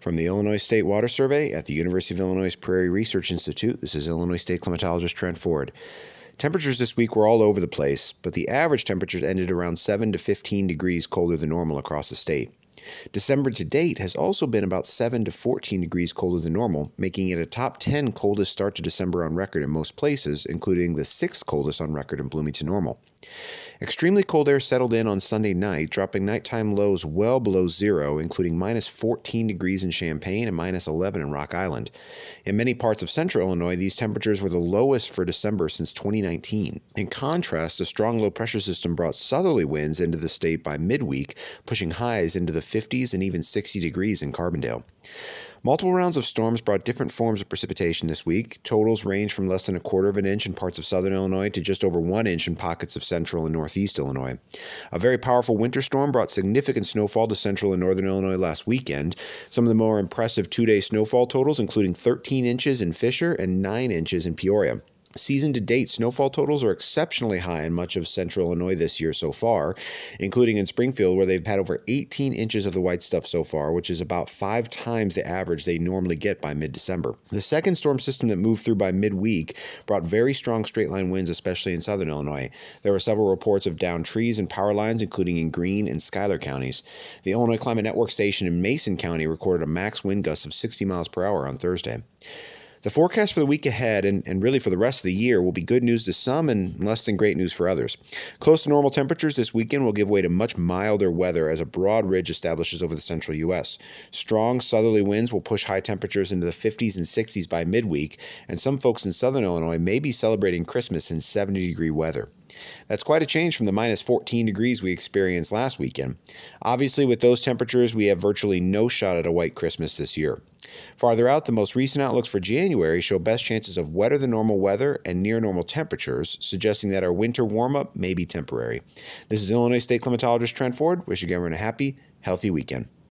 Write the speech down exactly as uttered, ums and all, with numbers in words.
From the Illinois State Water Survey at the University of Illinois Prairie Research Institute, this is Illinois State climatologist Trent Ford. Temperatures this week were all over the place, but the average temperatures ended around seven to fifteen degrees colder than normal across the state. December to date has also been about seven to fourteen degrees colder than normal, making it a top ten coldest start to December on record in most places, including the sixth coldest on record in Bloomington Normal. Extremely cold air settled in on Sunday night, dropping nighttime lows well below zero, including minus fourteen degrees in Champaign and minus eleven in Rock Island. In many parts of central Illinois, these temperatures were the lowest for December since twenty nineteen. In contrast, a strong low-pressure system brought southerly winds into the state by midweek, pushing highs into the fifties and even sixty degrees in Carbondale. Multiple rounds of storms brought different forms of precipitation this week. Totals range from less than a quarter of an inch in parts of southern Illinois to just over one inch in pockets of central and northeast Illinois. A very powerful winter storm brought significant snowfall to central and northern Illinois last weekend. Some of the more impressive two-day snowfall totals, including thirteen inches in Fisher and nine inches in Peoria. Season-to-date snowfall totals are exceptionally high in much of central Illinois this year so far, including in Springfield, where they've had over eighteen inches of the white stuff so far, which is about five times the average they normally get by mid-December. The second storm system that moved through by midweek brought very strong straight-line winds, especially in southern Illinois. There were several reports of downed trees and power lines, including in Greene and Schuyler counties. The Illinois Climate Network station in Mason County recorded a max wind gust of sixty miles per hour on Thursday. The forecast for the week ahead, and, and really for the rest of the year, will be good news to some and less than great news for others. Close to normal temperatures this weekend will give way to much milder weather as a broad ridge establishes over the central U S. Strong southerly winds will push high temperatures into the fifties and sixties by midweek, and some folks in southern Illinois may be celebrating Christmas in seventy degree weather. That's quite a change from the minus fourteen degrees we experienced last weekend. Obviously, with those temperatures, we have virtually no shot at a white Christmas this year. Farther out, the most recent outlooks for January show best chances of wetter than normal weather and near normal temperatures, suggesting that our winter warm-up may be temporary. This is Illinois State climatologist Trent Ford. Wishing everyone a happy, healthy weekend.